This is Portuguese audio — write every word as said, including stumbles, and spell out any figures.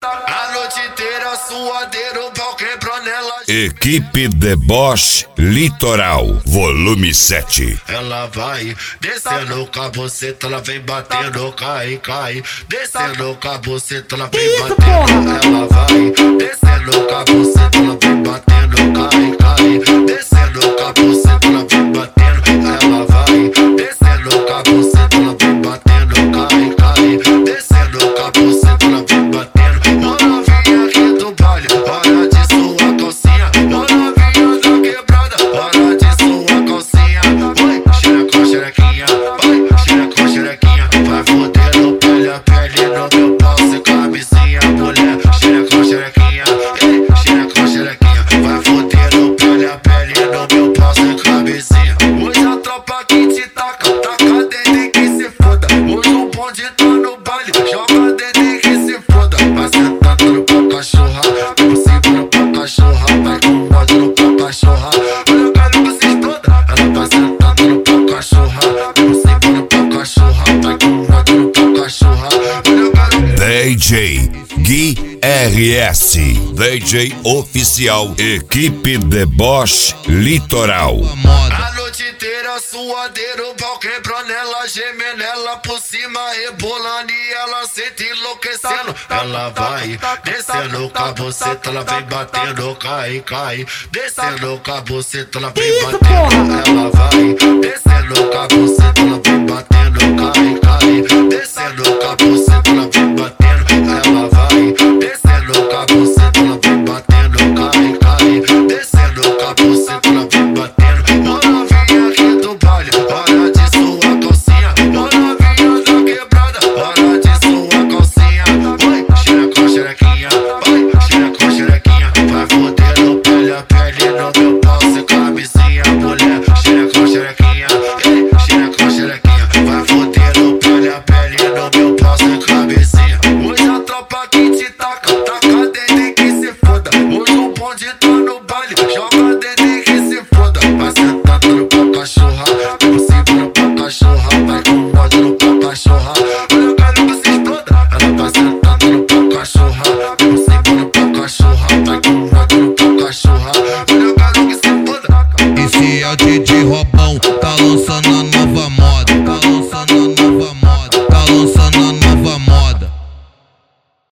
A noite inteira suadeiro, o pau quebrou nela. Equipe Deboche Litoral, volume sete. Ela vai descendo com a buceta, ela vem batendo, cai, cai. Descendo com a buceta, ela vem batendo. Ela vai descendo com a buceta, ela vem batendo, cai, cai. Descendo com a buceta, ela vem batendo. Ela vai descendo com a buceta, ela vem batendo, cai, cai. Descendo com a buceta, ela vem batendo. Ô novinha aqui do baile, hora de sua calcinha. Ô novinha da quebrada, hora de sua calcinha. Oi, xerecó, xerequinha, oi, xerecó, xerequinha. Vai foder no pele a pele no meu pau sem camisinha, mulher. Xerecó, xerequinha, ei, xerecó, xerequinha. Vai foder no pele a pele no meu pau sem camisinha. Hoje a tropa que te taca, taca dentro e que se foda. Hoje o bonde tá no baile, joga dentro e que se foda. Vai sentando no pau cachorra, vai segura no pau cachorra. Vai com ódio no pau cachorra. Olha eu quero que se exploda. Ela vai sentando no pau cachorra, vai segura no pau cachorra. Vai com ódio no pau cachorra. Olha eu quero D J Gui R S, D J oficial, Equipe Deboche Litoral. a noite inteira suadeiro, o pau quebrou nela, gemendo ela por cima, rebolando e ela sente enlouquecendo. Ela vai descendo com a buceta, ela vem batendo, cai, cai. Descendo com a buceta, ela vem batendo. Ela vai descendo com a buceta, ela vem batendo, cai, cai. Descendo com a buceta, ela vem batendo. Ela vai descendo com a buceta, ela vem batendo, cai, cai. Descendo com a buceta, ela vem batendo. Ô novinha aqui do baile, hora de sua calcinha. Ô novinha da quebrada, hora de sua calcinha. Oi, xerecó, xerequinha, oi, xerecó, xerequinha. Vai foder no pele a pele no meu pau sem camisinha, mulher. Xerecó, xerequinha, ei, xerecó, xerequinha. Vai foder no pele a pele no meu pau sem camisinha. Hoje a tropa que te taca, taca dentro e que se foda. Hoje o bonde tá no baile, joga dentro e que se foda. Vai sentando no pau cachorra, vai segura no pau cachorra. Vai com ódio no pau cachorra. Olha eu quero que se exploda. Ela vai sentando no pau cachorra, vai segura no pau cachorra. Vai com ódio no pau cachorra. Olha eu quero que se exploda. Esse é o D J Robão, tá lançando